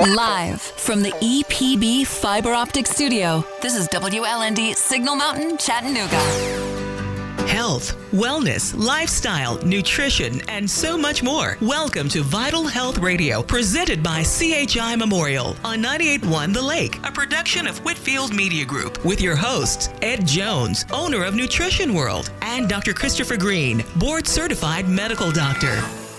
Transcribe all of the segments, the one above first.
Live from the EPB Fiber Optic Studio, this is WLND Signal Mountain, Chattanooga. Health, wellness, lifestyle, nutrition, and so much more. Welcome to Vital Health Radio, presented by CHI Memorial on 98.1 The Lake, a production of Whitfield Media Group, with your hosts, Ed Jones, owner of Nutrition World, and Dr. Christopher Green, board-certified medical doctor.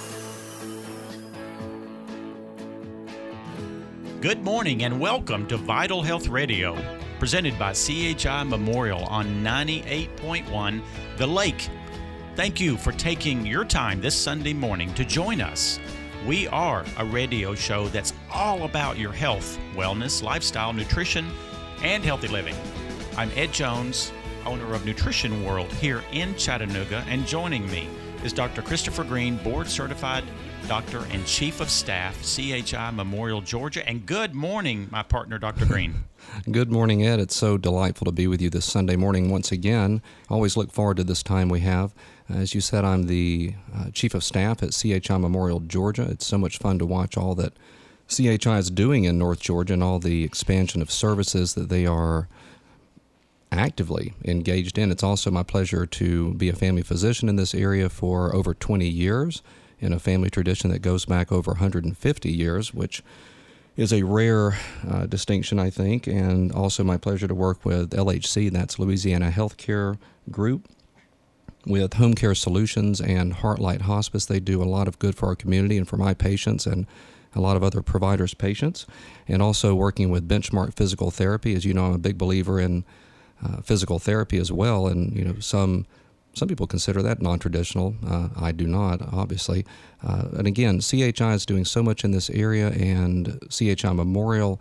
Good morning and welcome to Vital Health Radio, presented by CHI Memorial on 98.1 The Lake. Thank you for taking your time this Sunday morning to join us. We are a radio show that's all about your health, wellness, lifestyle, nutrition, and healthy living. I'm Ed Jones, owner of Nutrition World here in Chattanooga, and joining me is Dr. Christopher Green, board-certified Doctor and Chief of Staff, CHI Memorial, Georgia. And good morning, my partner, Dr. Green. Good morning, Ed. It's so delightful to be with you this Sunday morning once again. Always look forward to this time we have. As you said, I'm the Chief of Staff at CHI Memorial, Georgia. It's so much fun to watch all that CHI is doing in North Georgia and all the expansion of services that they are actively engaged in. It's also my pleasure to be a family physician in this area for over 20 years. In a family tradition that goes back over 150 years, which is a rare distinction, I think, and also my pleasure to work with LHC, that's Louisiana Healthcare Group, with Home Care Solutions and Heartlight Hospice. They do a lot of good for our community and for my patients and a lot of other providers' patients, and also working with Benchmark Physical Therapy. As you know, I'm a big believer in physical therapy as well, and some people consider that non-traditional. I do not, obviously. And again, CHI is doing so much in this area, and CHI Memorial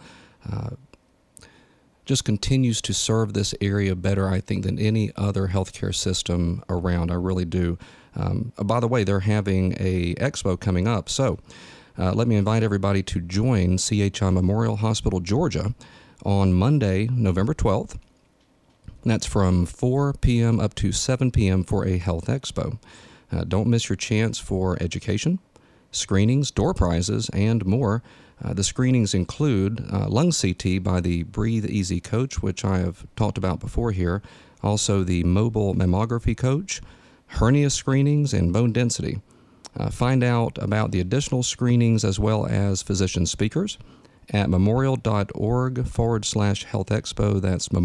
just continues to serve this area better, I think, than any other healthcare system around. I really do. By the way, they're having a expo coming up. So let me invite everybody to join CHI Memorial Hospital, Georgia, on Monday, November 12th. That's from 4 p.m. up to 7 p.m. for a health expo. Don't miss your chance for education, screenings, door prizes, and more. The screenings include lung CT by the Breathe Easy coach, which I have talked about before here, also the mobile mammography coach, hernia screenings, and bone density. Find out about the additional screenings as well as physician speakers at memorial.org/health expo. That's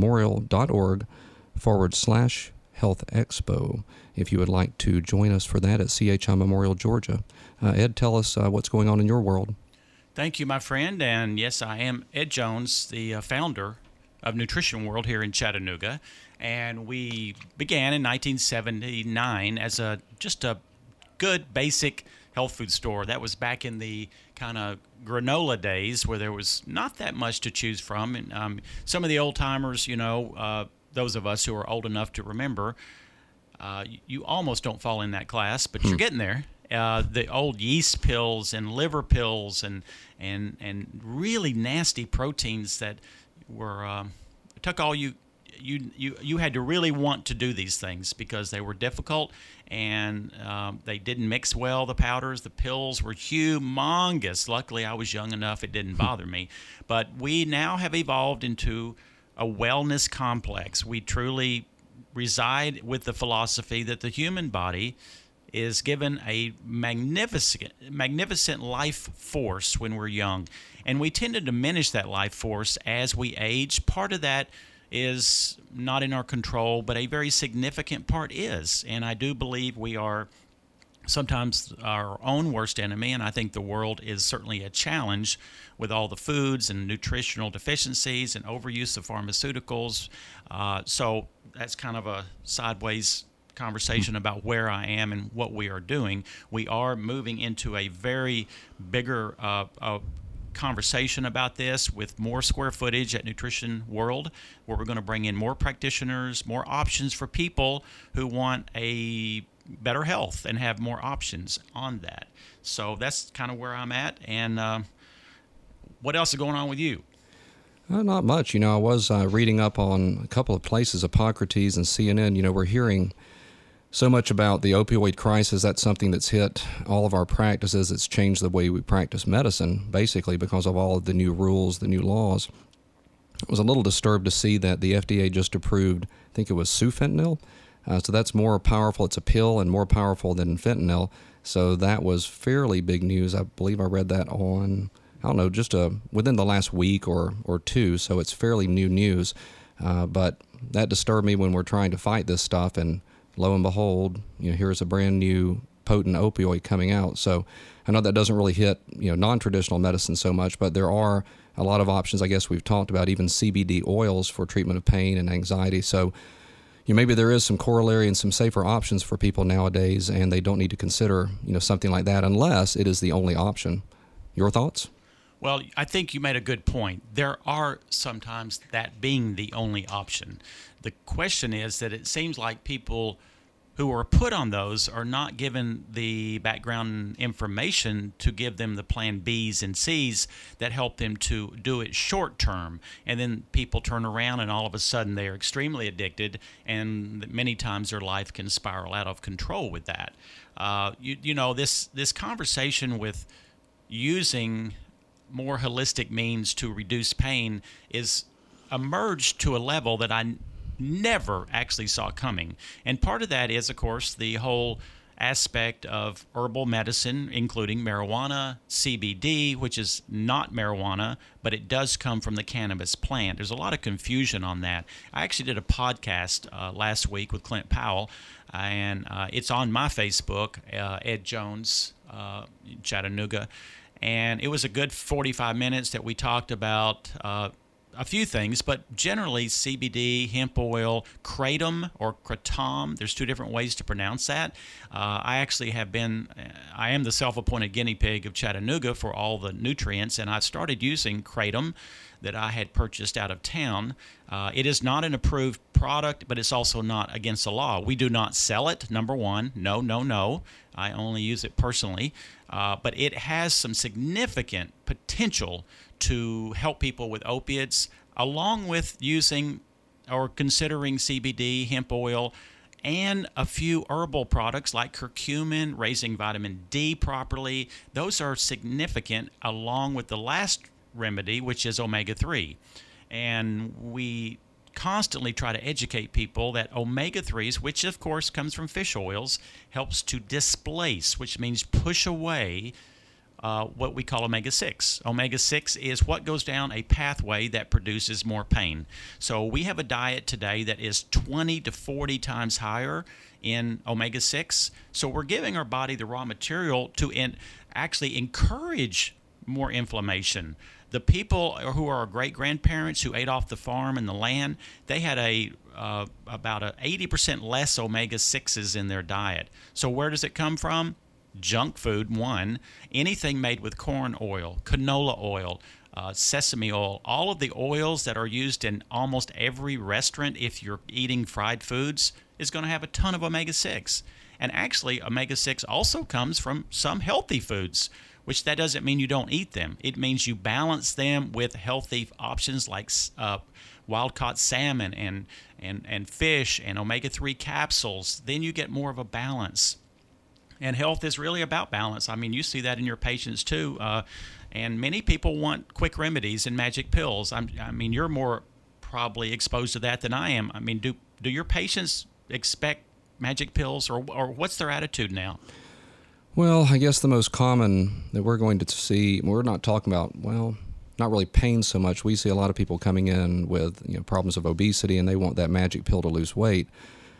memorial.org/health expo. If you would like to join us for that at CHI Memorial, Georgia. Ed, tell us what's going on in your world. Thank you, my friend. And yes, I am Ed Jones, the founder of Nutrition World here in Chattanooga. And we began in 1979 as just a good basic health food store. That was back in the kind of granola days where there was not that much to choose from. And some of the old timers, those of us who are old enough to remember, you almost don't fall in that class, but you're getting there. The old yeast pills and liver pills and really nasty proteins that were took all you had to really want to do these things because they were difficult and they didn't mix well, the powders. The pills were humongous. Luckily, I was young enough it didn't bother me. But we now have evolved into a wellness complex. We truly reside with the philosophy that the human body is given a magnificent life force when we're young. And we tend to diminish that life force as we age. Part of that is not in our control, but a very significant part is. And I do believe we are sometimes our own worst enemy, and I think the world is certainly a challenge with all the foods and nutritional deficiencies and overuse of pharmaceuticals. So that's kind of a sideways conversation about where I am and what we are doing. We are moving into a very bigger conversation about this with more square footage at Nutrition World, where we're going to bring in more practitioners, more options for people who want a better health and have more options on that. So that's kind of where I'm at. And what else is going on with you? Not much. I was reading up on a couple of places, Hippocrates and CNN. We're hearing so much about the opioid crisis. That's something that's hit all of our practices. It's changed the way we practice medicine, basically, because of all of the new rules, the new laws. I was a little disturbed to see that the FDA just approved, I think it was sufentanil. So that's more powerful. It's a pill and more powerful than fentanyl. So that was fairly big news. I believe I read that on, I don't know, just within the last week or two. So it's fairly new news. But that disturbed me when we're trying to fight this stuff. And lo and behold, here's a brand new potent opioid coming out. So I know that doesn't really hit, non-traditional medicine so much, but there are a lot of options. I guess we've talked about even CBD oils for treatment of pain and anxiety. So maybe there is some corollary and some safer options for people nowadays, and they don't need to consider, something like that unless it is the only option. Your thoughts? Well, I think you made a good point. There are sometimes that being the only option. The question is that it seems like people who are put on those are not given the background information to give them the plan B's and C's that help them to do it short term. And then people turn around and all of a sudden they are extremely addicted, and many times their life can spiral out of control with that. This conversation with using more holistic means to reduce pain is emerged to a level that I never actually saw coming. And part of that is, of course, the whole aspect of herbal medicine, including marijuana, CBD, which is not marijuana, but it does come from the cannabis plant. There's a lot of confusion on that. I actually did a podcast last week with Clint Powell, and it's on my Facebook, Ed Jones, Chattanooga. And it was a good 45 minutes that we talked about a few things, but generally CBD, hemp oil, kratom or kratom. There's two different ways to pronounce that. I am the self-appointed guinea pig of Chattanooga for all the nutrients, and I've started using kratom that I had purchased out of town. It is not an approved product, but it's also not against the law. We do not sell it, number one. No. I only use it personally. But it has some significant potential to help people with opiates, along with using or considering CBD, hemp oil, and a few herbal products like curcumin, raising vitamin D properly. Those are significant, along with the last remedy, which is omega-3. And we constantly try to educate people that omega-3s, which of course comes from fish oils, helps to displace, which means push away what we call omega-6. Omega-6 is what goes down a pathway that produces more pain. So we have a diet today that is 20 to 40 times higher in omega-6. So we're giving our body the raw material to actually encourage more inflammation. The people who are our great-grandparents who ate off the farm and the land, they had about 80% less omega-6s in their diet. So where does it come from? Junk food, one. Anything made with corn oil, canola oil, sesame oil, all of the oils that are used in almost every restaurant if you're eating fried foods is going to have a ton of omega-6. And actually, omega-6 also comes from some healthy foods, which that doesn't mean you don't eat them. It means you balance them with healthy options like wild-caught salmon and fish and omega-3 capsules. Then you get more of a balance. And health is really about balance. I mean, you see that in your patients too. And many people want quick remedies and magic pills. I mean, you're more probably exposed to that than I am. I mean, do your patients expect magic pills, or what's their attitude now? Well, I guess the most common that we're going to see, we're not talking about, not really pain so much. We see a lot of people coming in with problems of obesity, and they want that magic pill to lose weight.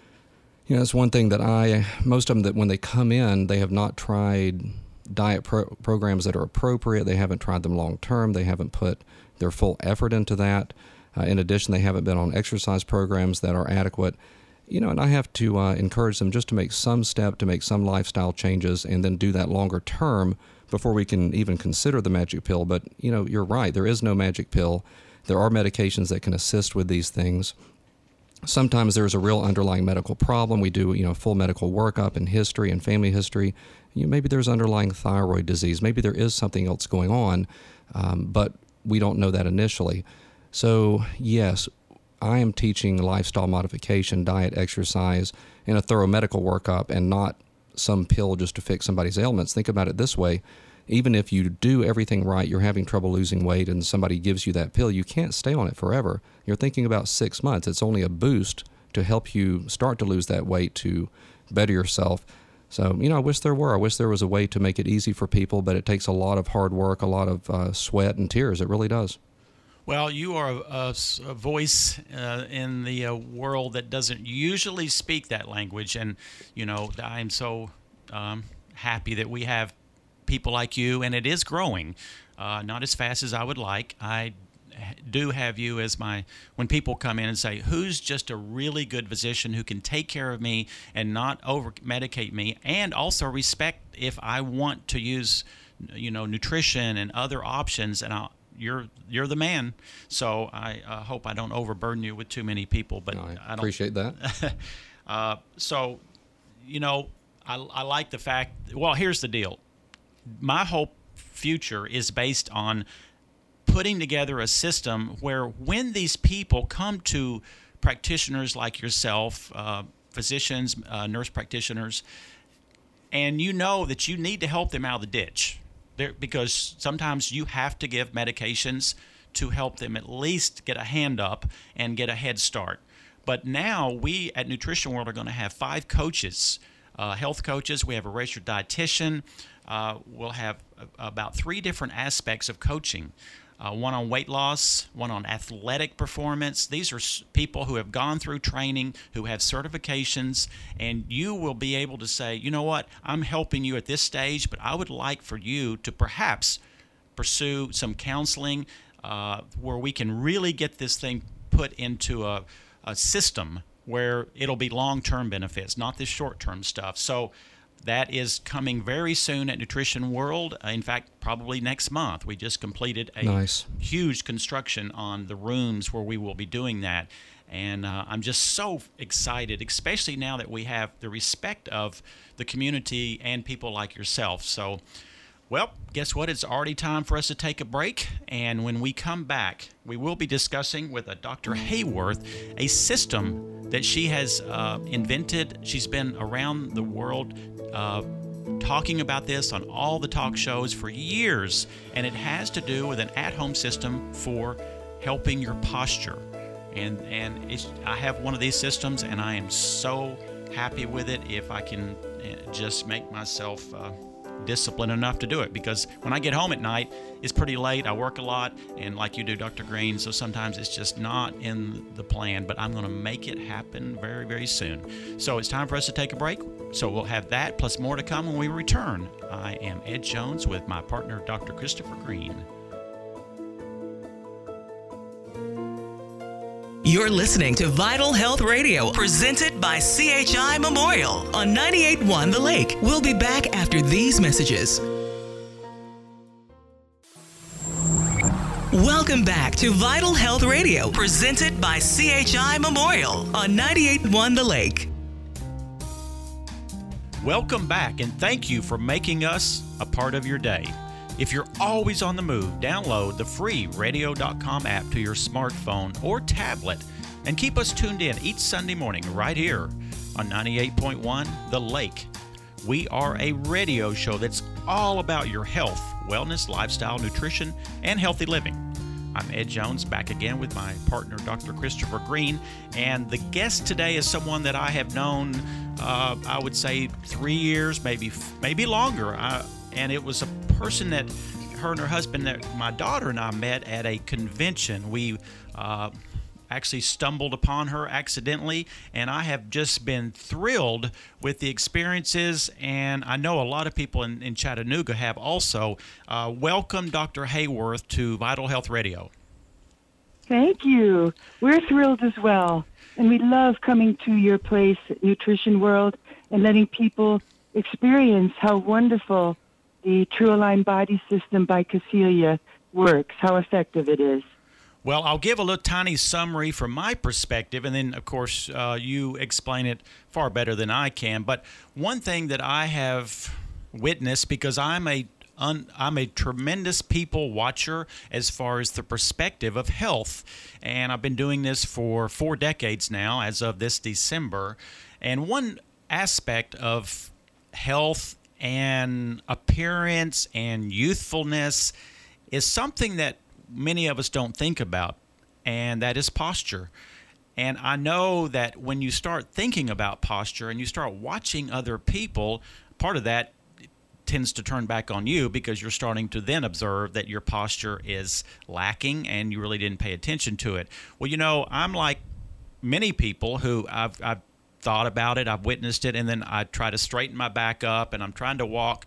It's one thing that most of them, that when they come in, they have not tried diet programs that are appropriate. They haven't tried them long term. They haven't put their full effort into that. In addition, they haven't been on exercise programs that are adequate. And I have to encourage them just to make some step, to make some lifestyle changes, and then do that longer term before we can even consider the magic pill. But, you're right. There is no magic pill. There are medications that can assist with these things. Sometimes there's a real underlying medical problem. We do, full medical workup and history and family history. Maybe there's underlying thyroid disease. Maybe there is something else going on, but we don't know that initially. So, yes, I am teaching lifestyle modification, diet, exercise, in a thorough medical workup and not some pill just to fix somebody's ailments. Think about it this way. Even if you do everything right, you're having trouble losing weight, and somebody gives you that pill, you can't stay on it forever. You're thinking about 6 months. It's only a boost to help you start to lose that weight, to better yourself. So, I wish there was a way to make it easy for people, but it takes a lot of hard work, a lot of sweat and tears. It really does. Well, you are a voice in the world that doesn't usually speak that language, and I'm so happy that we have people like you, and it is growing, not as fast as I would like. I do have you as when people come in and say, who's just a really good physician who can take care of me and not over-medicate me, and also respect if I want to use, nutrition and other options, and you're the man. So I hope I don't overburden you with too many people, but I don't appreciate that. So, I like the fact, well, here's the deal. My whole future is based on putting together a system where when these people come to practitioners like yourself, physicians, nurse practitioners, and you know that you need to help them out of the ditch, because sometimes you have to give medications to help them at least get a hand up and get a head start. But now we at Nutrition World are going to have 5 coaches, health coaches. We have a registered dietitian. We'll have about 3 different aspects of coaching. One on weight loss, one on athletic performance. These are people who have gone through training, who have certifications, and you will be able to say, you know what, I'm helping you at this stage, but I would like for you to perhaps pursue some counseling where we can really get this thing put into a system where it'll be long-term benefits, not this short-term stuff. So that is coming very soon at Nutrition World. In fact, probably next month. We just completed a huge construction on the rooms where we will be doing that. And I'm just so excited, especially now that we have the respect of the community and people like yourself. So, well, guess what? It's already time for us to take a break. And when we come back, we will be discussing with Dr. Hayworth a system that she has invented. She's been around the world talking about this on all the talk shows for years, and it has to do with an at-home system for helping your posture. And I have one of these systems, and I am so happy with it if I can just make myself disciplined enough to do it, because when I get home at night, it's pretty late. I work a lot, and like you do, Dr. Green, so sometimes it's just not in the plan, but I'm going to make it happen very, very soon. So it's time for us to take a break. So we'll have that plus more to come when we return. I am Ed Jones with my partner, Dr. Christopher Green. You're listening to Vital Health Radio, presented by CHI Memorial on 98.1 The Lake. We'll be back after these messages. Welcome back to Vital Health Radio, presented by CHI Memorial on 98.1 The Lake. Welcome back, and thank you for making us a part of your day. If you're always on the move, download the free radio.com app to your smartphone or tablet and keep us tuned in each Sunday morning right here on 98.1 The Lake. We are a radio show that's all about your health, wellness, lifestyle, nutrition, and healthy living. I'm Ed Jones, back again with my partner, Dr. Christopher Green, and the guest today is someone that I have known, I would say 3 years, maybe longer, and it was a person that her and her husband, that my daughter and I met at a convention. We actually stumbled upon her accidentally, and I have just been thrilled with the experiences, and I know a lot of people in Chattanooga have also. Welcome, Dr. Hayworth, to Vital Health Radio. Thank you. We're thrilled as well, and we love coming to your place, Nutrition World, and letting people experience how wonderful the True Align Body System by Cecilia works, how effective it is. Well, I'll give a little tiny summary from my perspective, and then, of course, you explain it far better than I can. But one thing that I have witnessed, because I'm a tremendous people watcher as far as the perspective of health, and I've been doing this for 4 decades now, as of this December. And one aspect of health and appearance and youthfulness is something that many of us don't think about, and that is posture. And I know that when you start thinking about posture and you start watching other people, part of that tends to turn back on you because you're starting to then observe that your posture is lacking and you really didn't pay attention to it. Well, I'm like many people who I've thought about it, I've witnessed it, and then I try to straighten my back up, and I'm trying to walk,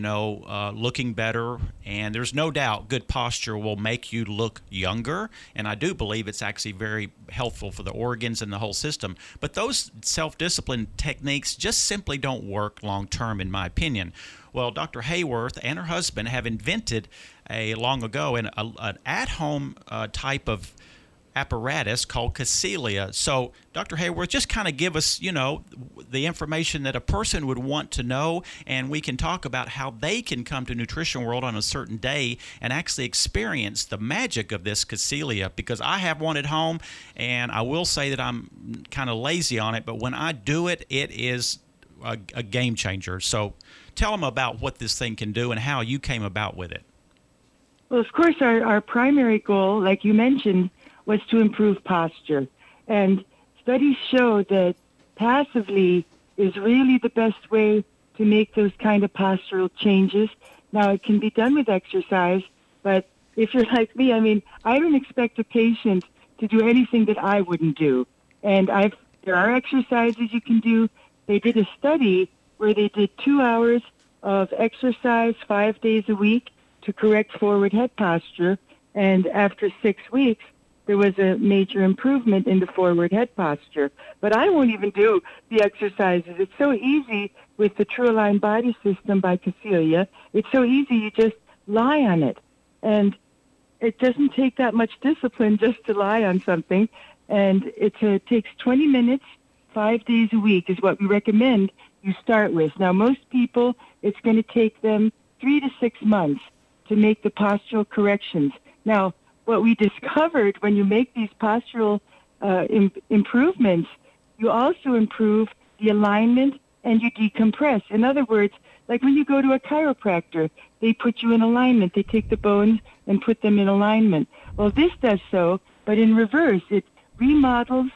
looking better. And there's no doubt good posture will make you look younger, and I do believe it's actually very helpful for the organs and the whole system. But those self-discipline techniques just simply don't work long-term, in my opinion. Well, Dr. Hayworth and her husband have invented long ago an at-home type of apparatus called Cecilia. So, Dr. Hayworth, just kind of give us, the information that a person would want to know, and we can talk about how they can come to Nutrition World on a certain day and actually experience the magic of this Cecilia, because I have one at home, and I will say that I'm kind of lazy on it, but when I do it, it is a game changer. So, tell them about what this thing can do and how you came about with it. Well, of course, our primary goal, like you mentioned, was to improve posture. And studies show that passively is really the best way to make those kind of postural changes. Now, it can be done with exercise, but if you're like me, I don't expect a patient to do anything that I wouldn't do. And there are exercises you can do. They did a study where they did 2 hours of exercise 5 days a week to correct forward head posture. And after 6 weeks, there was a major improvement in the forward head posture. But I won't even do the exercises. It's so easy with the True Align Body System by Cecilia. It's so easy, you just lie on it. And it doesn't take that much discipline just to lie on something. And it takes 20 minutes, 5 days a week is what we recommend you start with. Now, most people, it's going to take them 3 to 6 months to make the postural corrections. Now, what we discovered when you make these postural improvements, you also improve the alignment and you decompress. In other words, like when you go to a chiropractor, they put you in alignment. They take the bones and put them in alignment. Well, this does so, but in reverse. It remodels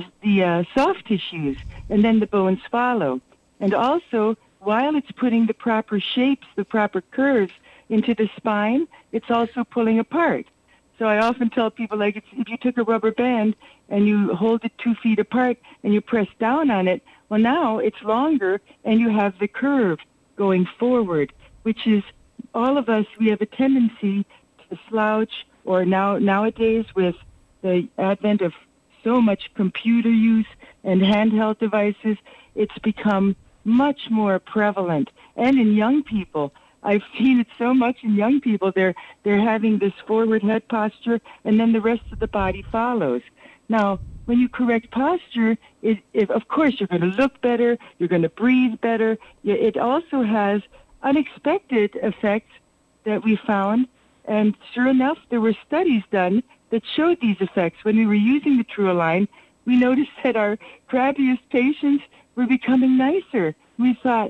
the soft tissues, and then the bones follow. And also, while it's putting the proper shapes, the proper curves into the spine, it's also pulling apart. So I often tell people, like, if you took a rubber band and you hold it 2 feet apart and you press down on it, well, now it's longer and you have the curve going forward, which is all of us, we have a tendency to slouch, or nowadays with the advent of so much computer use and handheld devices, it's become much more prevalent. And in young people, I've seen it so much in young people. They're having this forward head posture, and then the rest of the body follows. Now, when you correct posture, of course, you're going to look better, you're going to breathe better. It also has unexpected effects that we found, and sure enough, there were studies done that showed these effects. When we were using the True Align, we noticed that our crabbiest patients were becoming nicer. We thought,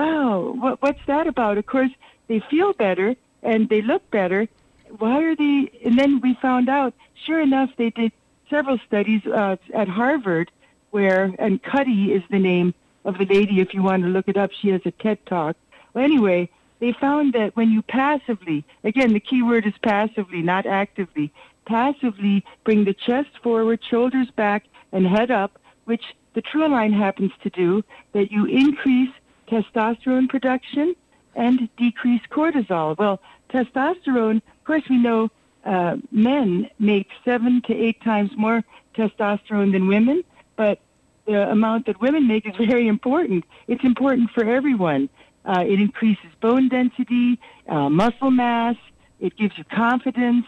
wow, what's that about? Of course, they feel better and they look better. Why are they? And then we found out, sure enough, they did several studies at Harvard and Cuddy is the name of the lady, if you want to look it up. She has a TED Talk. Well, anyway, they found that when you passively, again, the key word is passively, not actively, passively bring the chest forward, shoulders back, and head up, which the True Align happens to do, that you increase testosterone production and decrease cortisol. Well, testosterone, of course, we know men make 7 to 8 times more testosterone than women, but the amount that women make is very important. It's important for everyone. It increases bone density, muscle mass. It gives you confidence.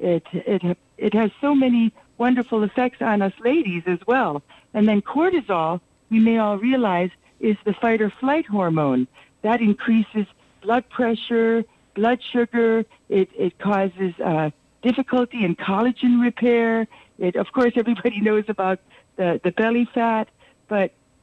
It has so many wonderful effects on us ladies as well. And then cortisol, we may all realize, is the fight or flight hormone. That increases blood pressure, blood sugar. It causes difficulty in collagen repair. Of course, everybody knows about the belly fat, but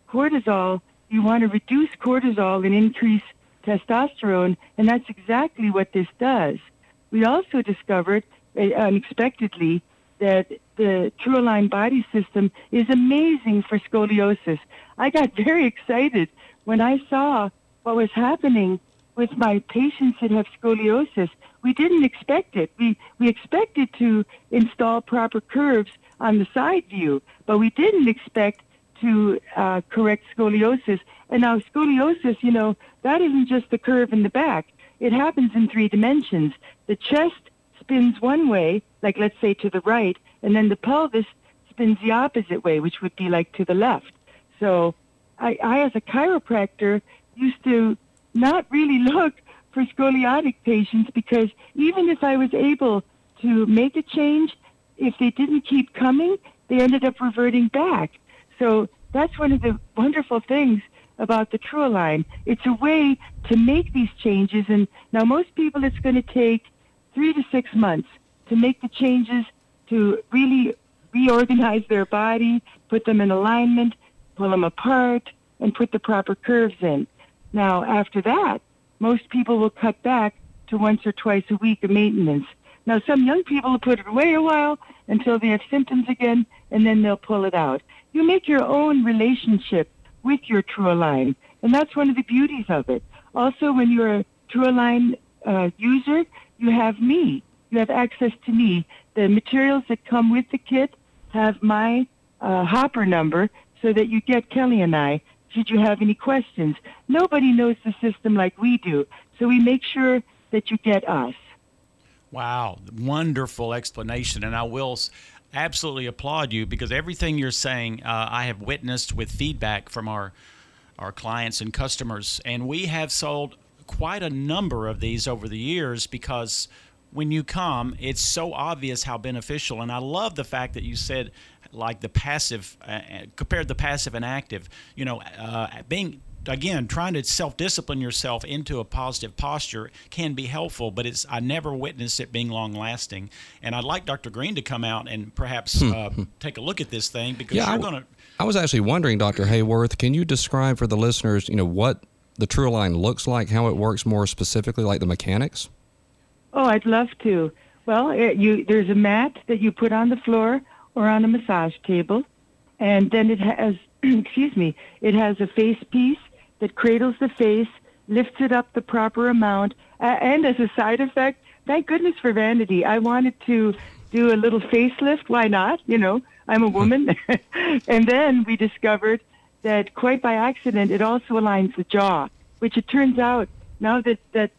cortisol, you want to reduce cortisol and increase testosterone, and that's exactly what this does. We also discovered, unexpectedly, that the True-Align body system is amazing for scoliosis. I got very excited when I saw what was happening with my patients that have scoliosis. We didn't expect it. We expected to install proper curves on the side view, but we didn't expect to correct scoliosis. And now scoliosis, that isn't just the curve in the back. It happens in 3 dimensions. The chest spins one way, like let's say to the right, and then the pelvis spins the opposite way, which would be like to the left. So I as a chiropractor, used to not really look for scoliotic patients, because even if I was able to make a change, if they didn't keep coming, they ended up reverting back. So that's one of the wonderful things about the True-Align. It's a way to make these changes, and now most people it's going to take 3 to 6 months to make the changes, to really reorganize their body, put them in alignment, pull them apart, and put the proper curves in. Now, after that, most people will cut back to once or twice a week of maintenance. Now, some young people will put it away a while until they have symptoms again, and then they'll pull it out. You make your own relationship with your True-Align, and that's one of the beauties of it. Also, when you're a True-Align user, you have me. You have access to me. The materials that come with the kit have my hopper number, so that you get Kelly and I should you have any questions. Nobody knows the system like we do, so we make sure that you get us. Wow, wonderful explanation, and I will absolutely applaud you, because everything you're saying I have witnessed with feedback from our clients and customers, and we have sold quite a number of these over the years, because when you come, it's so obvious how beneficial. And I love the fact that you said, like, the passive, compared the passive and active, being, again, trying to self-discipline yourself into a positive posture can be helpful, but I never witnessed it being long-lasting. And I'd like Dr. Green to come out and perhaps take a look at this thing, because you're going to... I was actually wondering, Dr. Hayworth, can you describe for the listeners, what the True-Align looks like, how it works more specifically, like the mechanics? Oh, I'd love to. Well, there's a mat that you put on the floor or on a massage table, and then it has, it has a face piece that cradles the face, lifts it up the proper amount, and as a side effect, thank goodness for vanity, I wanted to do a little facelift. Why not? I'm a woman. And then we discovered that quite by accident, it also aligns the jaw, which it turns out now that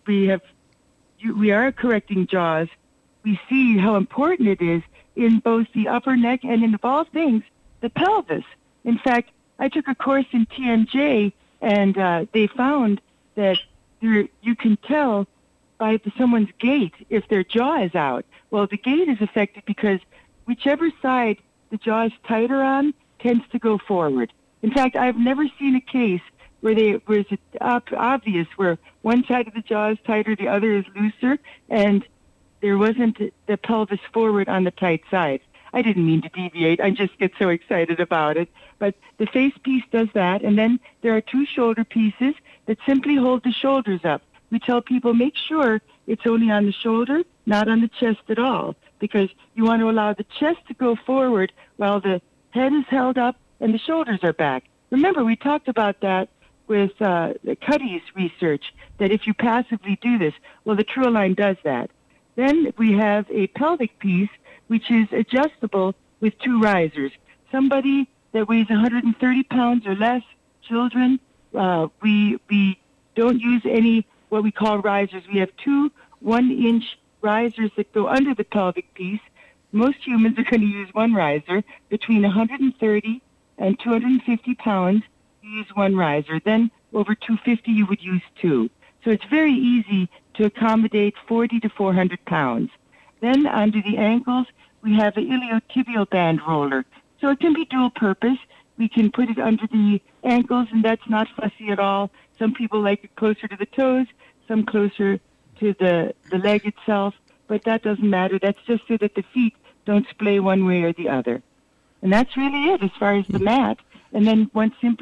we are correcting jaws, we see how important it is in both the upper neck and, in of all things, the pelvis. In fact, I took a course in TMJ, and they found that you can tell by someone's gait if their jaw is out. Well, the gait is affected because whichever side the jaw is tighter on tends to go forward. In fact, I've never seen a case where it's obvious where one side of the jaw is tighter, the other is looser, and there wasn't the pelvis forward on the tight side. I didn't mean to deviate. I just get so excited about it. But the face piece does that, and then there are 2 shoulder pieces that simply hold the shoulders up. We tell people, make sure it's only on the shoulder, not on the chest at all, because you want to allow the chest to go forward while the head is held up and the shoulders are back. Remember, we talked about that with Cuddy's research, that if you passively do this, well, the True-Align does that. Then we have a pelvic piece, which is adjustable with 2 risers. Somebody that weighs 130 pounds or less, children, we don't use any what we call risers. We have 2 1-inch risers that go under the pelvic piece. Most humans are going to use 1 riser. Between 130 and 250 pounds, you use 1 riser. Then over 250, you would use 2. So it's very easy to accommodate 40 to 400 pounds. Then under the ankles, we have an iliotibial band roller. So it can be dual purpose. We can put it under the ankles, and that's not fussy at all. Some people like it closer to the toes, some closer to the leg itself, but that doesn't matter. That's just so that the feet don't splay one way or the other. And that's really it as far as the mat. And then one simply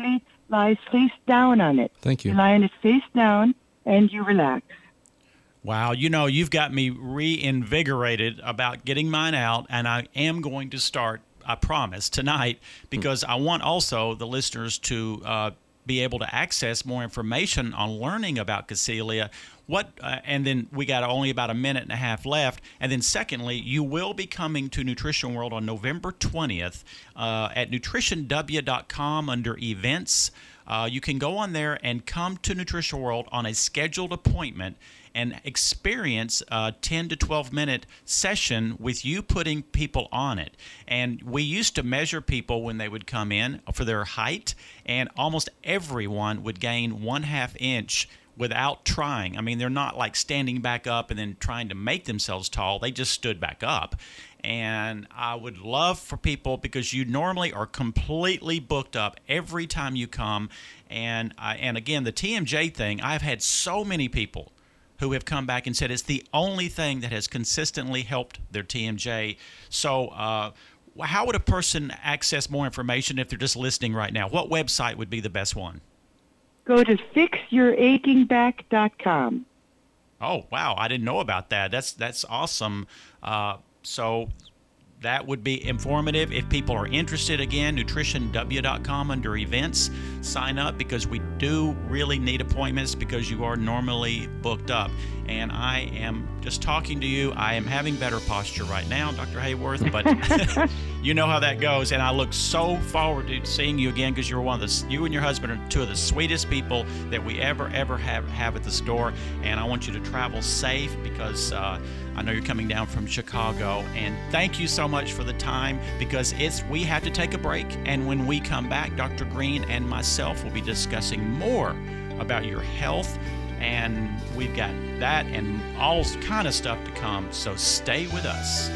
lies face down on it. Thank you. You lie on it face down, and you relax. Wow, you've got me reinvigorated about getting mine out, and I am going to start, I promise, tonight, because I want also the listeners to be able to access more information on learning about Caecilia. And then we got only about a minute and a half left. And then secondly, you will be coming to Nutrition World on November 20th at nutritionw.com under events. You can go on there and come to Nutrition World on a scheduled appointment and experience a 10 to 12 minute session with you putting people on it. And we used to measure people when they would come in for their height, and almost everyone would gain 1/2 inch without trying. I mean, they're not like standing back up and then trying to make themselves tall. They just stood back up. And I would love for people, because you normally are completely booked up every time you come. And again, the TMJ thing, I've had so many people who have come back and said it's the only thing that has consistently helped their TMJ. So how would a person access more information if they're just listening right now? What website would be the best one? Go to fixyourachingback.com. Oh, wow. I didn't know about that. That's awesome. So that would be informative. If people are interested, again, nutritionw.com under events. Sign up, because we do really need appointments, because you are normally booked up. And I am just talking to you. I am having better posture right now, Dr. Hayworth, but you know how that goes. And I look so forward to seeing you again, because you and your husband are two of the sweetest people that we ever have at the store. And I want you to travel safe, because I know you're coming down from Chicago. And thank you so much for the time, because we have to take a break. And when we come back, Dr. Green and myself will be discussing more about your health. And we've got that and all kind of stuff to come. So stay with us.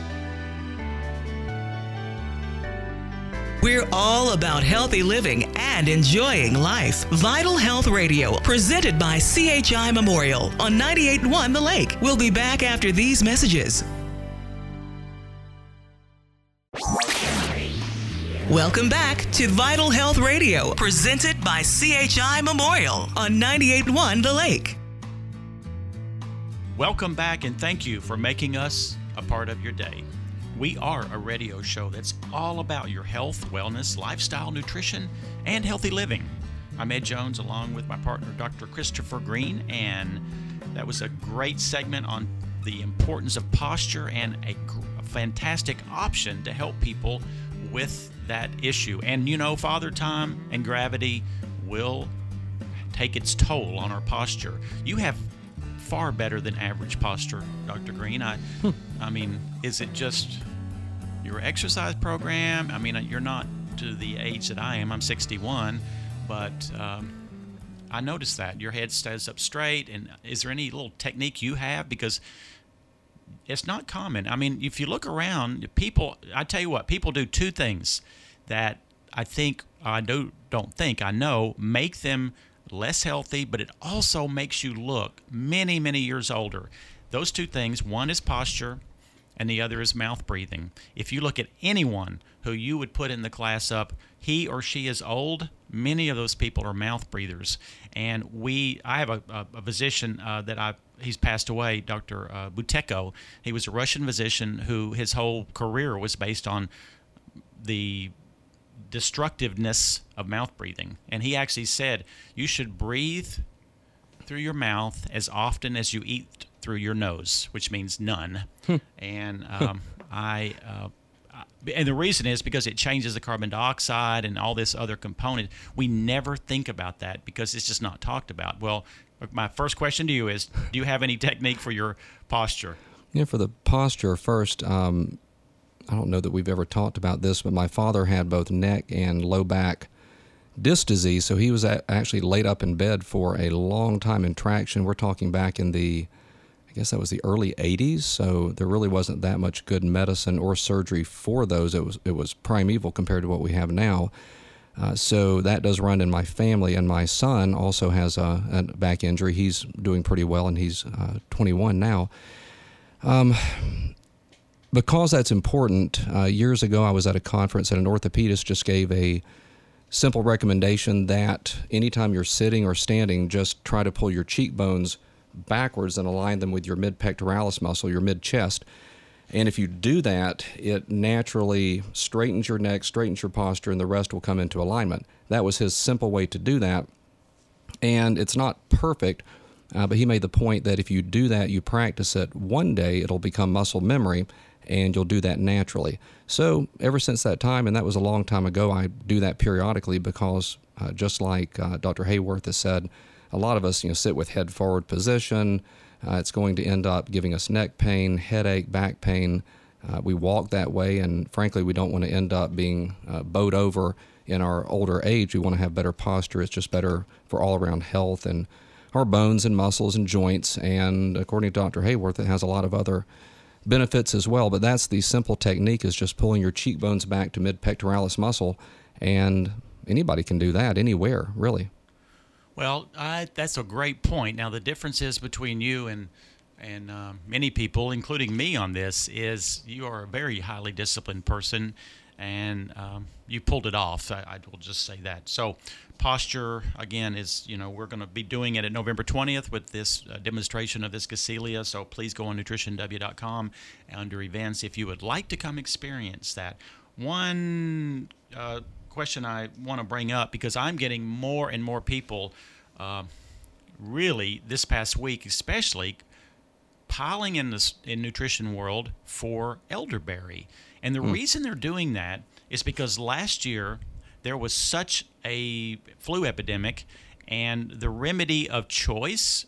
We're all about healthy living and enjoying life. Vital Health Radio, presented by CHI Memorial on 98.1 The Lake. We'll be back after these messages. Welcome back to Vital Health Radio, presented by CHI Memorial on 98.1 The Lake. Welcome back, and thank you for making us a part of your day. We are a radio show that's all about your health, wellness, lifestyle, nutrition, and healthy living. I'm Ed Jones, along with my partner, Dr. Christopher Green, and that was a great segment on the importance of posture and a fantastic option to help people with that issue. And Father Time and gravity will take its toll on our posture. You have far better than average posture, Dr. Green. I mean, is it just your exercise program? I mean, you're not to the age that I am. I'm 61, but I noticed that your head stays up straight. And is there any little technique you have? Because it's not common. I mean, if you look around, I tell you what, people do two things that I know make them less healthy, but it also makes you look many, many years older. Those two things, one is posture and the other is mouth breathing. If you look at anyone who you would put in the class up, he or she is old, many of those people are mouth breathers. And I have a physician he's passed away, Dr. Buteyko. He was a Russian physician who his whole career was based on the destructiveness of mouth breathing. And he actually said, you should breathe through your mouth as often as you eat through your nose, which means none. And and the reason is because it changes the carbon dioxide and all this other component. We never think about that because it's just not talked about. Well, my first question to you is, do you have any technique for your posture? Yeah, for the posture first, I don't know that we've ever talked about this, but my father had both neck and low back disc disease, so he was actually laid up in bed for a long time in traction. We're talking back in I guess that was the early 80s, so there really wasn't that much good medicine or surgery for those. It was primeval compared to what we have now. So that does run in my family, and my son also has a back injury. He's doing pretty well, and he's 21 now. Because that's important, years ago I was at a conference and an orthopedist just gave a simple recommendation that anytime you're sitting or standing, just try to pull your cheekbones backwards and align them with your mid-pectoralis muscle, your mid-chest. And if you do that, it naturally straightens your neck, straightens your posture, and the rest will come into alignment. That was his simple way to do that. And it's not perfect, but he made the point that if you do that, you practice it, one day it'll become muscle memory, and you'll do that naturally. So ever since that time, and that was a long time ago, I do that periodically because just like Dr. Hayworth has said, a lot of us sit with head forward position. It's going to end up giving us neck pain, headache, back pain. We walk that way, and frankly, we don't want to end up being bowed over in our older age. We want to have better posture. It's just better for all around health and our bones and muscles and joints. And according to Dr. Hayworth, it has a lot of other benefits as well, but that's the simple technique, is just pulling your cheekbones back to mid-pectoralis muscle, and anybody can do that anywhere, really. Well, that's a great point. Now, the difference is between you and many people, including me on this, is you are a very highly disciplined person, and you pulled it off. I will just say that. So posture, again, is, we're going to be doing it at November 20th with this demonstration of this Gacillia. So please go on nutritionw.com under events if you would like to come experience that. One question I want to bring up, because I'm getting more and more people really this past week especially piling in nutrition world for elderberry. And the reason they're doing that is because last year there was such a flu epidemic, and the remedy of choice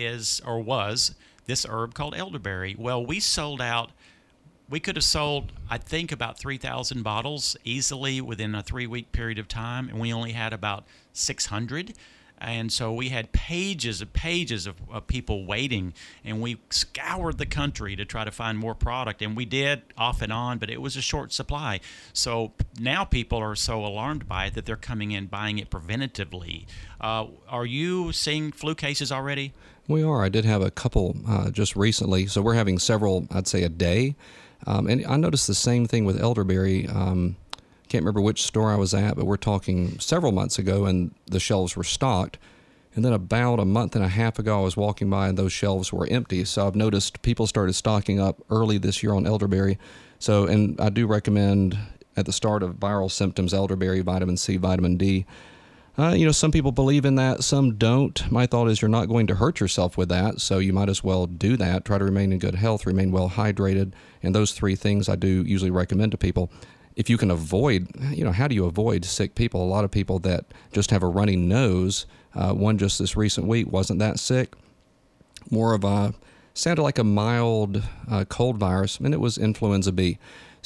was this herb called elderberry. Well, we sold out. We could have sold, I think, about 3,000 bottles easily within a 3-week period of time, and we only had about 600. And so we had pages of people waiting, and we scoured the country to try to find more product, and we did off and on, but it was a short supply. So now people are so alarmed by it that they're coming in buying it preventatively. Are you seeing flu cases already? We are. I did have a couple just recently, so we're having several, I'd say, a day. And I noticed the same thing with elderberry. Can't remember which store I was at, but we're talking several months ago, and the shelves were stocked. And then about a month and a half ago, I was walking by, and those shelves were empty. So I've noticed people started stocking up early this year on elderberry. So, and I do recommend at the start of viral symptoms, elderberry, vitamin C, vitamin D. Some people believe in that, some don't. My thought is you're not going to hurt yourself with that, so you might as well do that. Try to remain in good health, remain well hydrated, and those 3 things I do usually recommend to people. If you can avoid, how do you avoid sick people? A lot of people that just have a runny nose, one just this recent week wasn't that sick, more of sounded like a mild cold virus, and it was influenza B.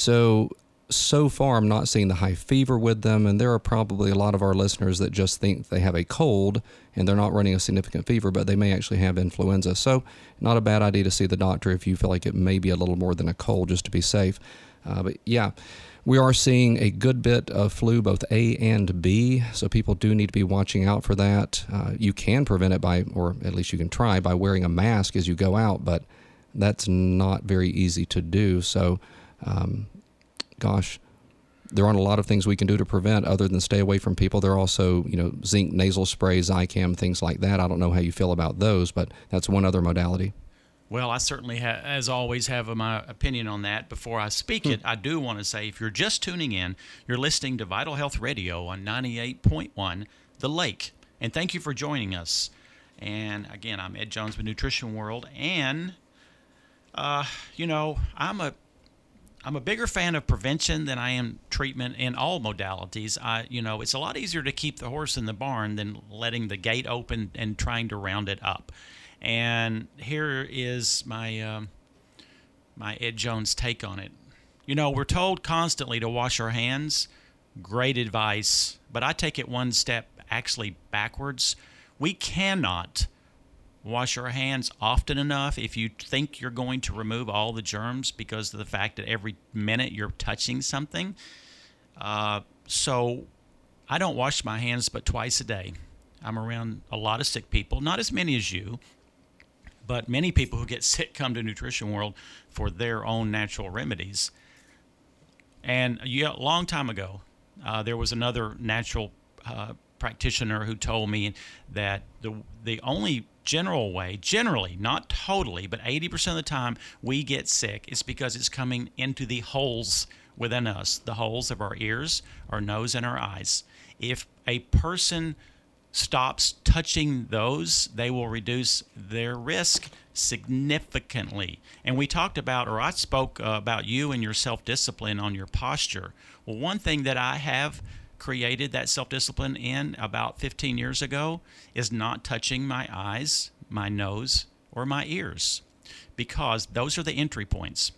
So far, I'm not seeing the high fever with them, and there are probably a lot of our listeners that just think they have a cold and they're not running a significant fever, but they may actually have influenza. So not a bad idea to see the doctor if you feel like it may be a little more than a cold, just to be safe. But yeah, we are seeing a good bit of flu, both A and B, so people do need to be watching out for that. You can prevent it by, or at least you can try, by wearing a mask as you go out, but that's not very easy to do. So there aren't a lot of things we can do to prevent other than stay away from people. There are also, zinc nasal spray, Zicam, things like that. I don't know how you feel about those, but that's one other modality. Well, I certainly, as always, have my opinion on that. Before I speak it, I do want to say, if you're just tuning in, you're listening to Vital Health Radio on 98.1 The Lake. And thank you for joining us. And again, I'm Ed Jones with Nutrition World. And, I'm a bigger fan of prevention than I am treatment in all modalities. It's a lot easier to keep the horse in the barn than letting the gate open and trying to round it up. And here is my Ed Jones take on it. We're told constantly to wash our hands. Great advice. But I take it one step actually backwards. We cannot wash our hands often enough if you think you're going to remove all the germs because of the fact that every minute you're touching something. So I don't wash my hands but twice a day. I'm around a lot of sick people, not as many as you, but many people who get sick come to Nutrition World for their own natural remedies. And a long time ago, there was another natural practitioner who told me that the only generally, not totally, but 80% of the time we get sick is because it's coming into the holes within us, the holes of our ears, our nose, and our eyes. If a person stops touching those, they will reduce their risk significantly. And we talked about, or I spoke about you and your self-discipline on your posture. Well, one thing that I have created that self-discipline in about 15 years ago is not touching my eyes, my nose, or my ears, because those are the entry points.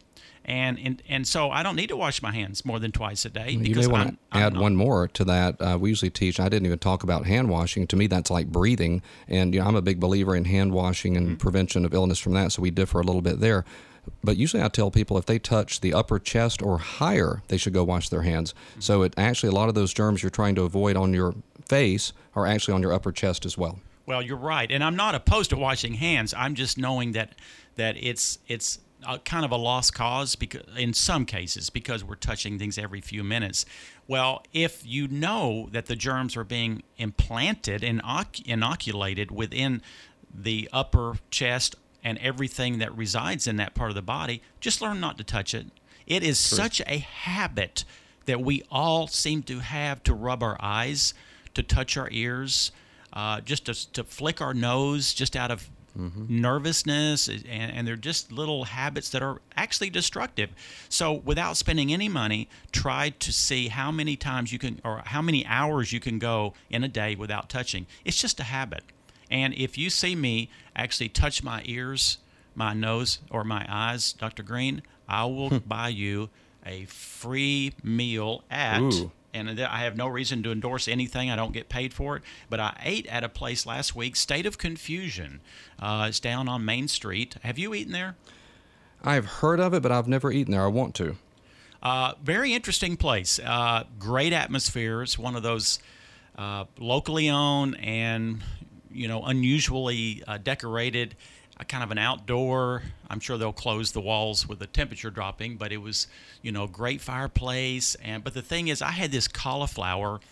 And so I don't need to wash my hands more than twice a day. You may want to add one more to that. We usually teach, I didn't even talk about hand washing. To me, that's like breathing. And I'm a big believer in hand washing and prevention of illness from that, so we differ a little bit there. But usually I tell people if they touch the upper chest or higher, they should go wash their hands. So it actually, a lot of those germs you're trying to avoid on your face are actually on your upper chest as well. Well, you're right. And I'm not opposed to washing hands. I'm just knowing that it's kind of a lost cause because, in some cases, because we're touching things every few minutes. Well, if you know that the germs are being implanted and inoculated within the upper chest and everything that resides in that part of the body, just learn not to touch it. It is such a habit that we all seem to have to rub our eyes, to touch our ears, just to flick our nose just out of nervousness, and they're just little habits that are actually destructive. So without spending any money, try to see how many times you can, or how many hours you can go in a day without touching. It's just a habit. And if you see me actually touch my ears, my nose, or my eyes, Dr. Green, I will buy you a free meal at... Ooh. And I have no reason to endorse anything. I don't get paid for it. But I ate at a place last week, State of Confusion. It's down on Main Street. Have you eaten there? I've heard of it, but I've never eaten there. I want to. Very interesting place. Great atmosphere. It's one of those locally owned and unusually decorated, kind of an outdoor. I'm sure they'll close the walls with the temperature dropping, but it was, great fireplace. But the thing is, I had this cauliflower.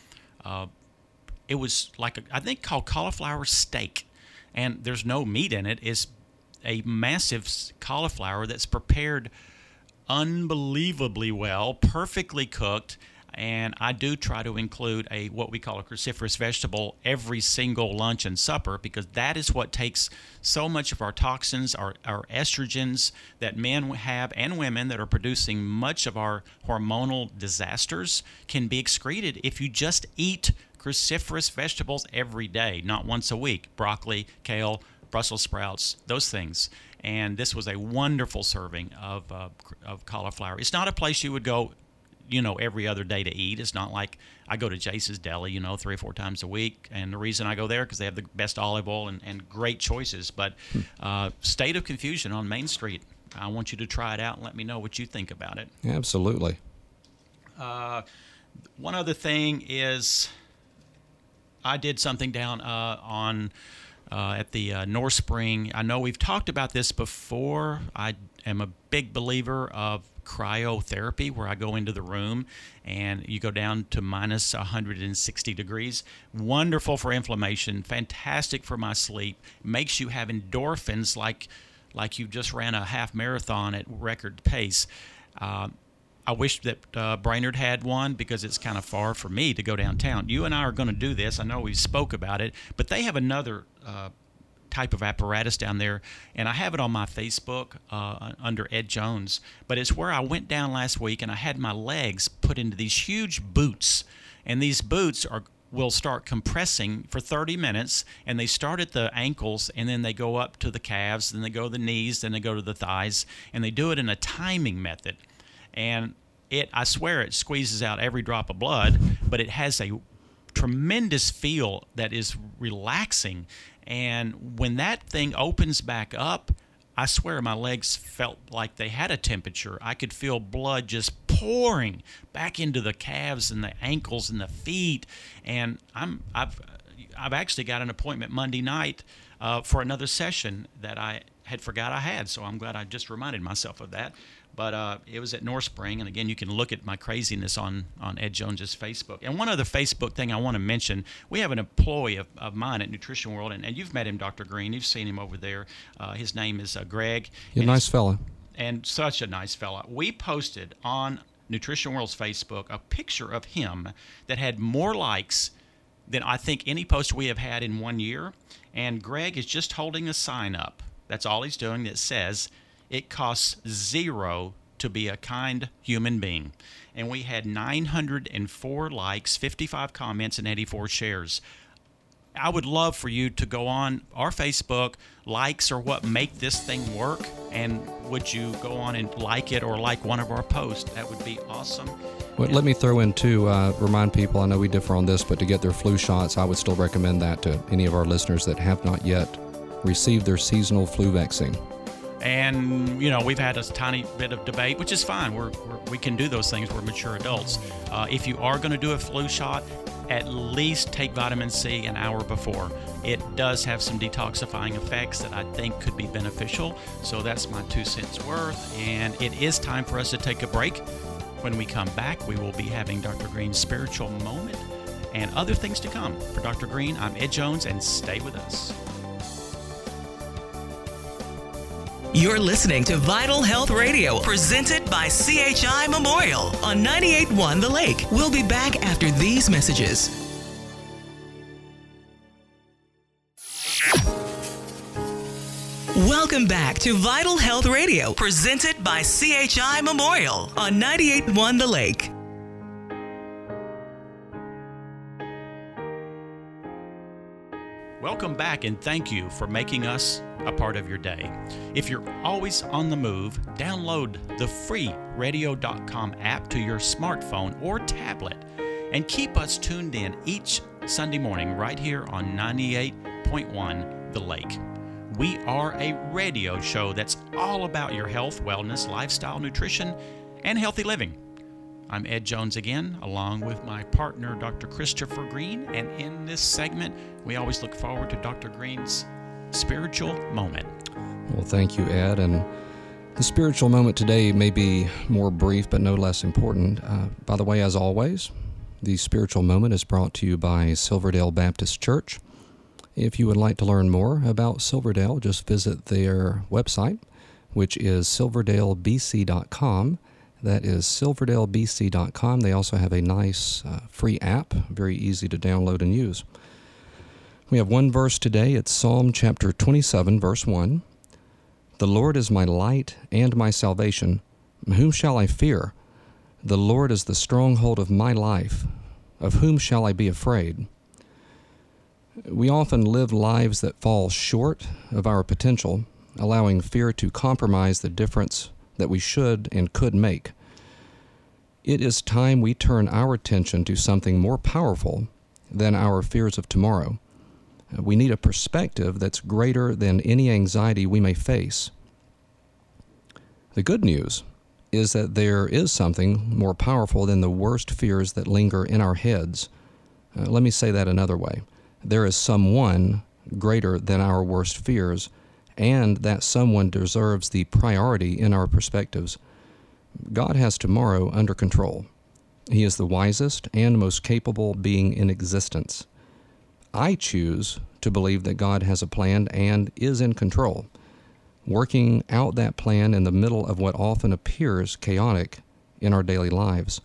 It was like I think called cauliflower steak, and there's no meat in it. It's a massive cauliflower that's prepared unbelievably well, perfectly cooked. And I do try to include what we call a cruciferous vegetable every single lunch and supper, because that is what takes so much of our toxins, our estrogens that men have and women that are producing much of our hormonal disasters can be excreted if you just eat cruciferous vegetables every day, not once a week. Broccoli, kale, Brussels sprouts, those things. And this was a wonderful serving of cauliflower. It's not a place you would go every other day to eat. It's not like I go to Jace's Deli, 3 or 4 times a week. And the reason I go there because they have the best olive oil and great choices. But State of Confusion on Main Street. I want you to try it out and let me know what you think about it. Absolutely. One other thing is I did something down at the North Spring. I know we've talked about this before. I am a big believer of cryotherapy, where I go into the room and you go down to minus 160 degrees. Wonderful for inflammation, fantastic for my sleep, makes you have endorphins like you just ran a half marathon at record pace. I wish that Brainerd had one, because it's kind of far for me to go downtown. You and I are going to do this. I know we spoke about it, but they have another type of apparatus down there, and I have it on my Facebook under Ed Jones. But it's where I went down last week, and I had my legs put into these huge boots, and these boots will start compressing for 30 minutes, and they start at the ankles, and then they go up to the calves, then they go to the knees, then they go to the thighs, and they do it in a timing method. And I swear it squeezes out every drop of blood, but it has a tremendous feel that is relaxing. And when that thing opens back up, I swear my legs felt like they had a temperature. I could feel blood just pouring back into the calves and the ankles and the feet. And I've actually got an appointment Monday night for another session that I had forgot I had. So I'm glad I just reminded myself of that. But it was at North Spring, and again, you can look at my craziness on Ed Jones's Facebook. And one other Facebook thing I want to mention, we have an employee of mine at Nutrition World, and you've met him, Dr. Green. You've seen him over there. His name is Greg. He's a nice fella. And such a nice fella. We posted on Nutrition World's Facebook a picture of him that had more likes than I think any post we have had in 1 year. And Greg is just holding a sign up. That's all he's doing that says, "It costs $0 to be a kind human being." And we had 904 likes, 55 comments, and 84 shares. I would love for you to go on our Facebook. Likes are what make this thing work. And would you go on and like it or like one of our posts? That would be awesome. Well, let me throw in, too, remind people, I know we differ on this, but to get their flu shots, I would still recommend that to any of our listeners that have not yet received their seasonal flu vaccine. And, we've had a tiny bit of debate, which is fine. We can do those things. We're mature adults. If you are going to do a flu shot, at least take vitamin C an hour before. It does have some detoxifying effects that I think could be beneficial. So that's my 2 cents worth. And it is time for us to take a break. When we come back, we will be having Dr. Green's spiritual moment and other things to come. For Dr. Green, I'm Ed Jones, and stay with us. You're listening to Vital Health Radio, presented by CHI Memorial on 98.1 The Lake. We'll be back after these messages. Welcome back to Vital Health Radio, presented by CHI Memorial on 98.1 The Lake. Welcome back, and thank you for making us a part of your day. If you're always on the move, download the free radio.com app to your smartphone or tablet and keep us tuned in each Sunday morning right here on 98.1 The Lake. We are a radio show that's all about your health, wellness, lifestyle, nutrition, and healthy living. I'm Ed Jones again, along with my partner, Dr. Christopher Green, and in this segment, we always look forward to Dr. Green's spiritual moment. Well, thank you, Ed. And the spiritual moment today may be more brief, but no less important. By the way, as always, the spiritual moment is brought to you by Silverdale Baptist Church. If you would like to learn more about Silverdale, just visit their website, which is silverdalebc.com. That is silverdalebc.com. They also have a nice free app, very easy to download and use. We have one verse today. It's Psalm chapter 27, verse 1. "The Lord is my light and my salvation. Whom shall I fear? The Lord is the stronghold of my life. Of whom shall I be afraid?" We often live lives that fall short of our potential, allowing fear to compromise the difference that we should and could make. It is time we turn our attention to something more powerful than our fears of tomorrow. We need a perspective that's greater than any anxiety we may face. The good news is that there is something more powerful than the worst fears that linger in our heads. Let me say that another way. There is someone greater than our worst fears, and that someone deserves the priority in our perspectives. God has tomorrow under control. He is the wisest and most capable being in existence. I choose to believe that God has a plan and is in control, working out that plan in the middle of what often appears chaotic in our daily lives.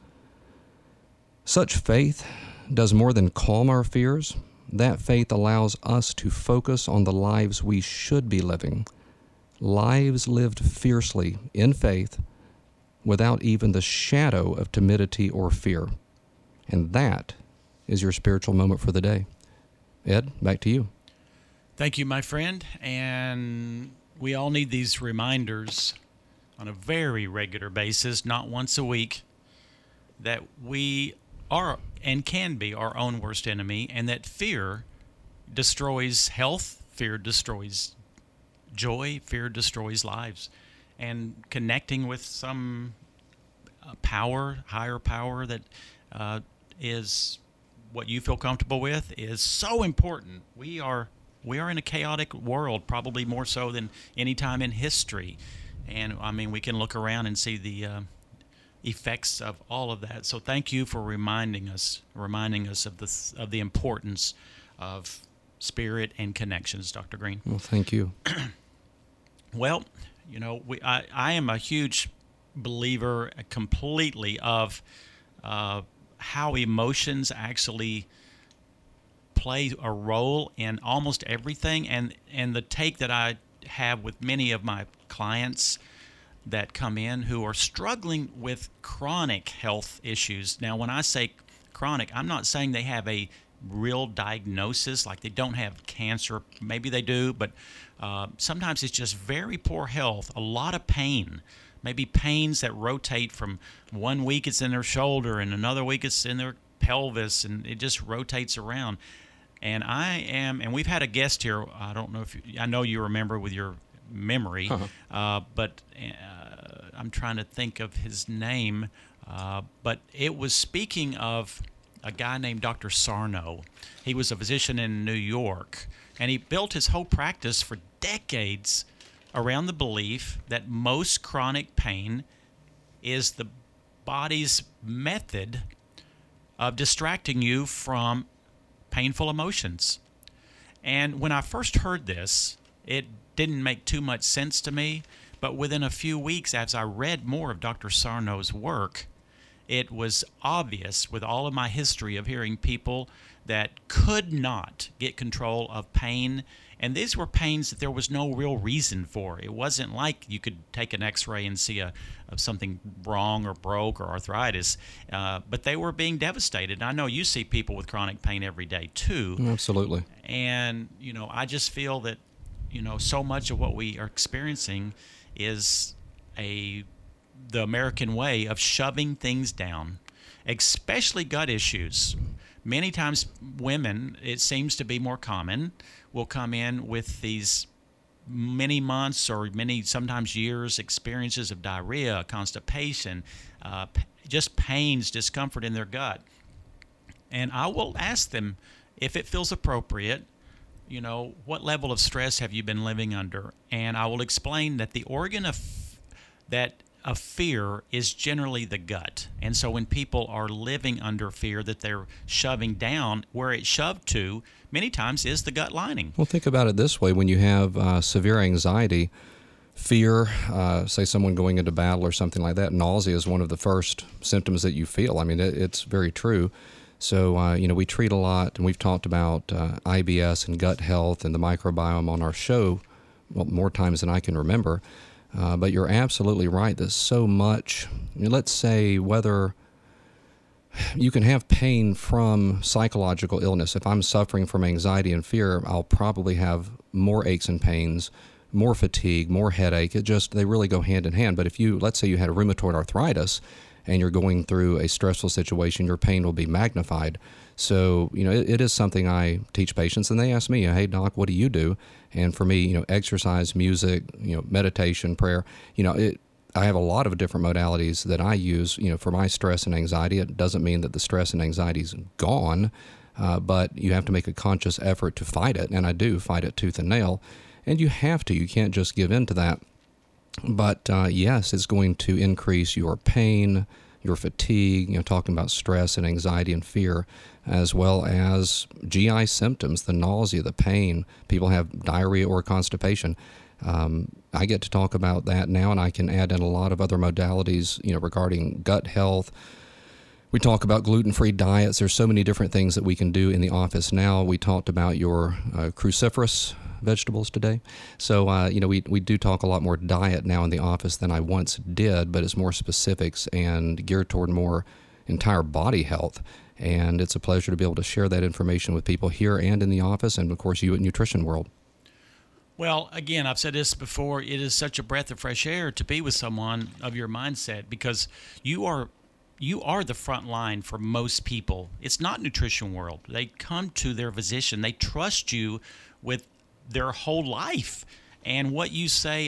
Such faith does more than calm our fears. That faith allows us to focus on the lives we should be living, lives lived fiercely in faith without even the shadow of timidity or fear. And that is your spiritual moment for the day. Ed, back to you. Thank you, my friend. And we all need these reminders on a very regular basis, not once a week, that we are and can be our own worst enemy, and that fear destroys health, fear destroys joy, fear destroys lives. And connecting with some power, higher power that is what you feel comfortable with is so important. We are in a chaotic world, probably more so than any time in history. And I mean, we can look around and see the effects of all of that. So thank you for reminding us of the importance of spirit and connections, Dr. Green. Well, thank you. Well, I am a huge believer completely of how emotions actually play a role in almost everything, and the take that I have with many of my clients that come in who are struggling with chronic health issues. Now, when I say chronic, I'm not saying they have a real diagnosis, like they don't have cancer. Maybe they do, but sometimes it's just very poor health, a lot of pain, maybe pains that rotate from 1 week it's in their shoulder and another week it's in their pelvis, and it just rotates around. And we've had a guest here. I don't know if I know you remember with your memory, but I'm trying to think of his name. But it was speaking of a guy named Dr. Sarno. He was a physician in New York, and he built his whole practice for decades around the belief that most chronic pain is the body's method of distracting you from painful emotions. And when I first heard this, it didn't make too much sense to me, but within a few weeks, as I read more of Dr. Sarno's work, it was obvious with all of my history of hearing people that could not get control of pain, and these were pains that there was no real reason for. It wasn't like you could take an x-ray and see something wrong or broke or arthritis, but they were being devastated. And I know you see people with chronic pain every day too. Absolutely. And, I just feel that, so much of what we are experiencing is the American way of shoving things down, especially gut issues. Many times women, it seems to be more common, will come in with these many months or sometimes years experiences of diarrhea, constipation, just pains, discomfort in their gut. And I will ask them if it feels appropriate, what level of stress have you been living under? And I will explain that the organ of fear is generally the gut. And so when people are living under fear that they're shoving down, where it's shoved to many times is the gut lining. Well, think about it this way. When you have severe anxiety, fear, say someone going into battle or something like that, nausea is one of the first symptoms that you feel. I mean, it's very true. So, we treat a lot, and we've talked about IBS and gut health and the microbiome on our show more times than I can remember. But you're absolutely right. There's so much. Let's say whether you can have pain from psychological illness. If I'm suffering from anxiety and fear, I'll probably have more aches and pains, more fatigue, more headache. They really go hand in hand. But if let's say you had a rheumatoid arthritis and you're going through a stressful situation, your pain will be magnified. So, it is something I teach patients, and they ask me, hey, doc, what do you do? And for me, exercise, music, meditation, prayer, I have a lot of different modalities that I use, for my stress and anxiety. It doesn't mean that the stress and anxiety is gone, but you have to make a conscious effort to fight it, and I do fight it tooth and nail, and you have to. You can't just give in to that. But yes, it's going to increase your pain, your fatigue, talking about stress and anxiety and fear, as well as GI symptoms, the nausea, the pain. People have diarrhea or constipation. I get to talk about that now, and I can add in a lot of other modalities, regarding gut health. We talk about gluten-free diets. There's so many different things that we can do in the office now. We talked about your cruciferous vegetables today. So, we do talk a lot more diet now in the office than I once did, but it's more specifics and geared toward more entire body health. And it's a pleasure to be able to share that information with people here and in the office, and of course you at Nutrition World. Well, again, I've said this before, it is such a breath of fresh air to be with someone of your mindset, because you are the front line for most people. It's not Nutrition World. They come to their physician. They trust you with their whole life. And what you say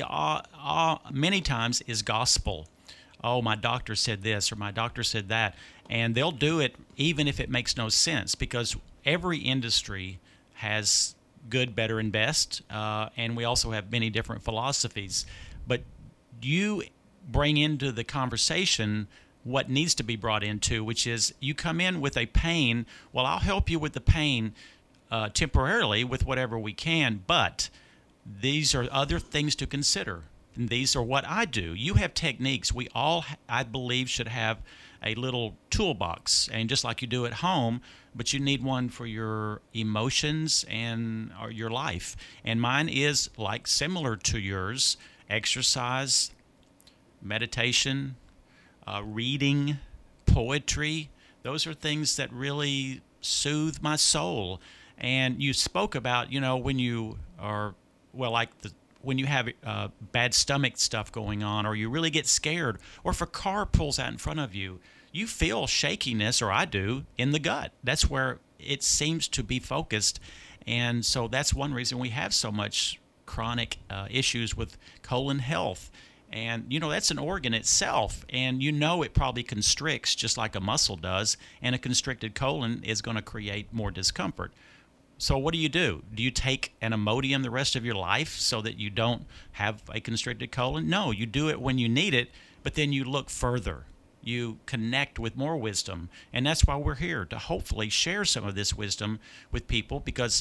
many times is gospel. Oh, my doctor said this or my doctor said that. And they'll do it even if it makes no sense, because every industry has good, better, and best. And we also have many different philosophies. But you bring into the conversation what needs to be brought into, which is you come in with a pain. Well, I'll help you with the pain temporarily with whatever we can, but these are other things to consider. And these are what I do. You have techniques. We all, I believe, should have a little toolbox, and just like you do at home, but you need one for your emotions and or your life. And mine is like similar to yours: exercise, meditation, reading, poetry. Those are things that really soothe my soul. And you spoke about, when you are, when you have bad stomach stuff going on, or you really get scared, or if a car pulls out in front of you, you feel shakiness, or I do, in the gut. That's where it seems to be focused. And so that's one reason we have so much chronic issues with colon health. And, that's an organ itself, and it probably constricts just like a muscle does, and a constricted colon is going to create more discomfort. So what do? Do you take an Imodium the rest of your life so that you don't have a constricted colon? No, you do it when you need it, but then you look further. You connect with more wisdom, and that's why we're here, to hopefully share some of this wisdom with people, because,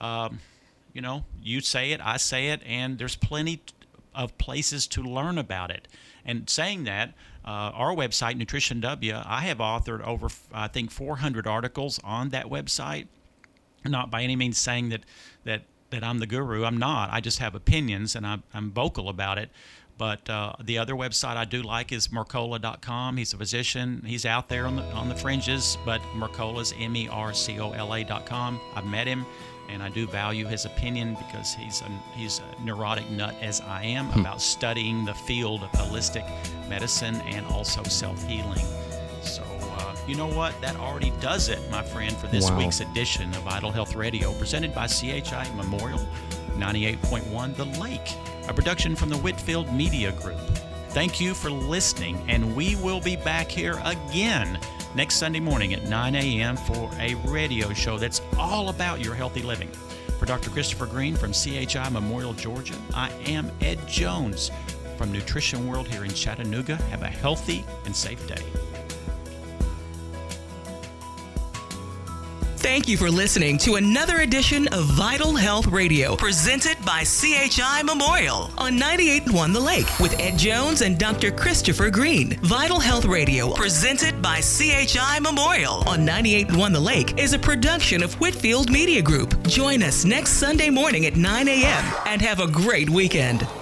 you say it, I say it, and there's plenty of places to learn about it. And saying that, our website, Nutrition W, I have authored over, 400 articles on that website. Not by any means saying that I'm the guru. I'm not. I just have opinions, and I'm vocal about it. But the other website I do like is Mercola.com. He's a physician. He's out there on the fringes, but Mercola's MERCOLA.com. I've met him, and I do value his opinion, because he's a neurotic nut, as I am, about studying the field of holistic medicine and also self-healing. So you know what? That already does it, my friend, for this week's edition of Vital Health Radio, presented by CHI Memorial 98.1 The Lake, a production from the Whitfield Media Group. Thank you for listening, and we will be back here again next Sunday morning at 9 a.m. for a radio show that's all about your healthy living. For Dr. Christopher Green from CHI Memorial, Georgia, I am Ed Jones from Nutrition World here in Chattanooga. Have a healthy and safe day. Thank you for listening to another edition of Vital Health Radio, presented by CHI Memorial on 98.1 The Lake with Ed Jones and Dr. Christopher Green. Vital Health Radio, presented by CHI Memorial on 98.1 The Lake, is a production of Whitfield Media Group. Join us next Sunday morning at 9 a.m. and have a great weekend.